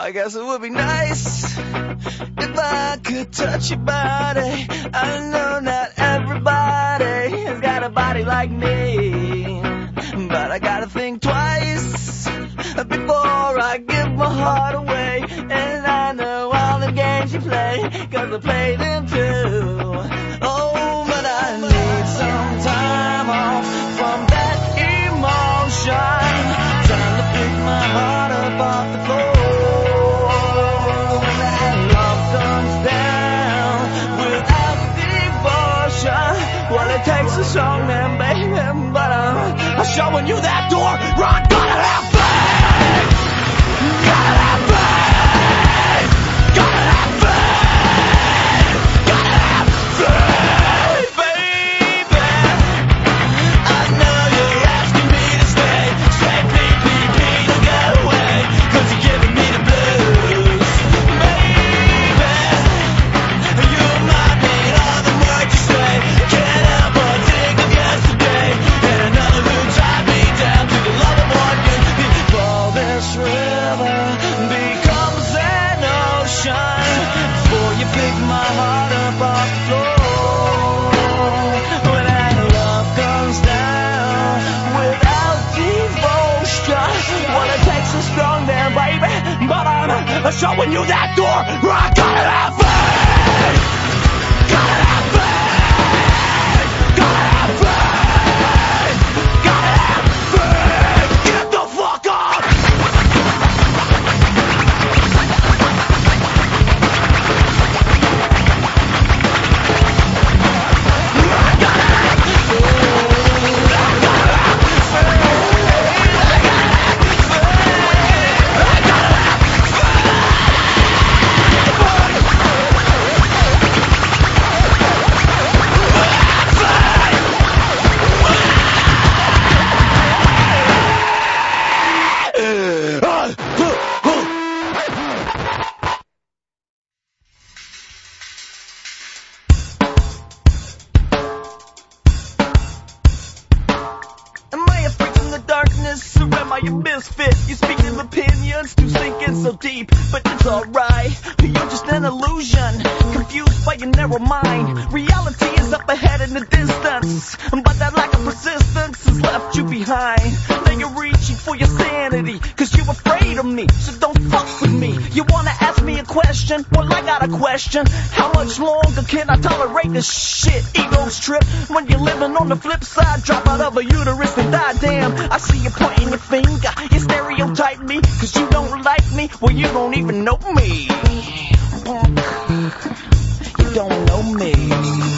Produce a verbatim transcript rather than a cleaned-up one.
I guess it would be nice if I could touch your body. I know not everybody has got a body like me, but I gotta think twice before I give my heart away. And I know all the games you play, 'cause I play them too. Oh, but I need some time off from that emotion, trying to pick my heart up off the floor. When that love comes down without devotion, well, it takes a strong man, baby, but I'm, I'm showing you that door where I gotta have faith. Gotta have faith. Gotta have faith. Gotta have faith, baby. I know you're asking me to stay. Say please, please, please don't go away, 'cause you're giving me the blues. Baby, you remind me of the words you say. Can't help but think of yesterday, and another who tied me down to the love of one good. Before this river becomes an ocean, before you pick my heart up off the floor. When that love comes down without devotion, well, it takes a strong man, baby, but I'm showing you that door where I gotta have faith. Gotta have faith. Gotta have faith. Gotta have faith. Get the fuck up. Am I a freak from the darkness, or am I a misfit? You speak of opinions, to sinking so deep, but it's alright. You're just an illusion, confused by your narrow mind. Reality is up ahead in the distance, but that lack of persistence has left you behind. Now you're reaching for your sanity, 'cause you're afraid of me, so don't fuck with me. You wanna ask me a question? Well, I got a question. How much longer can I tolerate this shit? Ego's trip when you're living on the flip side. Drop out of a uterus and die, damn. I see you pointing your finger. You stereotype me, 'cause you don't like me. Well, you don't even know me. You don't know me.